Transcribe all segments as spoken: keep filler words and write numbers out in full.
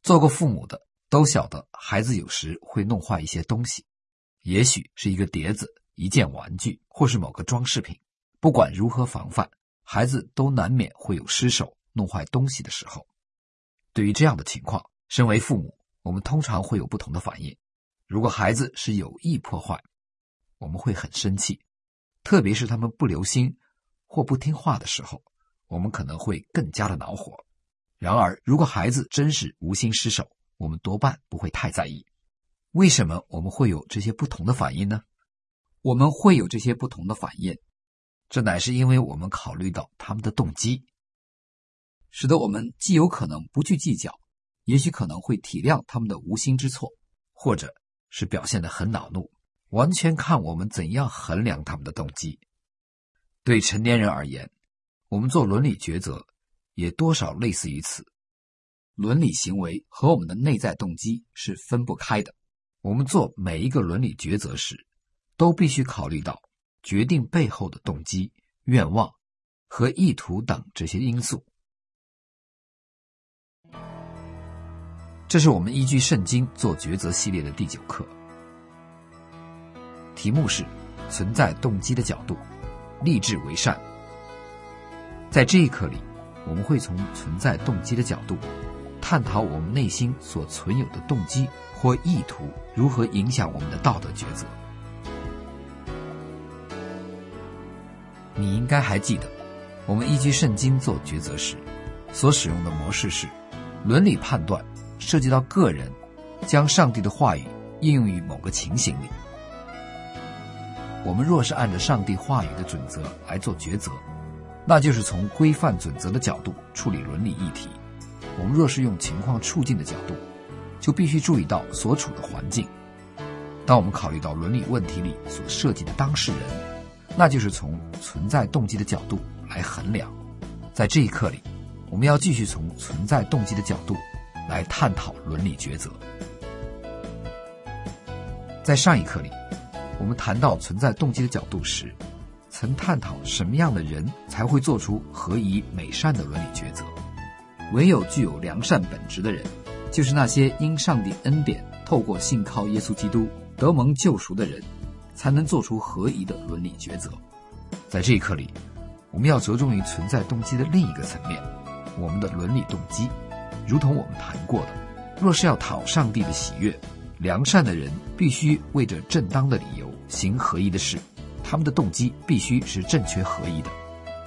做过父母的都晓得，孩子有时会弄坏一些东西，也许是一个碟子、一件玩具，或是某个装饰品。不管如何防范，孩子都难免会有失手弄坏东西的时候。对于这样的情况，身为父母，我们通常会有不同的反应。如果孩子是有意破坏，我们会很生气，特别是他们不留心或不听话的时候，我们可能会更加的恼火。然而，如果孩子真是无心失手，我们多半不会太在意。为什么我们会有这些不同的反应呢？ 我们会有这些不同的反应， 这乃是因为我们考虑到他们的动机， 使得我们既有可能不去计较，也许可能会体谅他们的无心之错， 或者是表现得很恼怒，完全看我们怎样衡量他们的动机。对成年人而言，我们做伦理抉择也多少类似于此。 伦理行为和我们的内在动机是分不开的。 我们做每一个伦理抉择时，都必须考虑到决定背后的动机、愿望和意图等这些因素。这是我们依据圣经做抉择系列的第九课，题目是存在动机的角度，立志为善。在这一课里，我们会从存在动机的角度探讨我们内心所存有的动机或意图如何影响我们的道德抉择。你应该还记得，我们依据圣经做抉择时所使用的模式是，伦理判断涉及到个人将上帝的话语应用于某个情形里。我们若是按照上帝话语的准则来做抉择，那就是从规范准则的角度处理伦理议题。我们若是用情况处境的角度，就必须注意到所处的环境。当我们考虑到伦理问题里所涉及的当事人，那就是从存在动机的角度来衡量。在这一课里，我们要继续从存在动机的角度来探讨伦理抉择。在上一课里，我们谈到存在动机的角度时，曾探讨什么样的人才会做出合宜美善的伦理抉择。唯有具有良善本质的人，就是那些因上帝恩典透过信靠耶稣基督得蒙救赎的人，才能做出合宜的伦理抉择。在这一课里，我们要着重于存在动机的另一个层面，我们的伦理动机。如同我们谈过的，若是要讨上帝的喜悦，良善的人必须为着正当的理由行合宜的事，他们的动机必须是正确合宜的。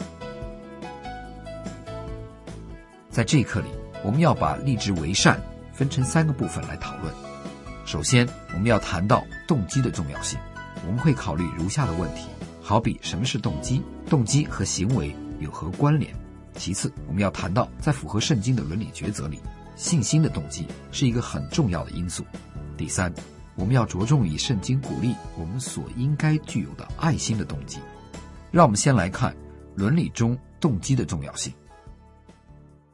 在这一课里，我们要把立志为善分成三个部分来讨论。首先，我们要谈到动机的重要性，我们会考虑如下的问题，好比什么是动机，动机和行为有何关联。其次，我们要谈到在符合圣经的伦理抉择里，信心的动机是一个很重要的因素。第三，我们要着重以圣经鼓励我们所应该具有的爱心的动机。让我们先来看伦理中动机的重要性。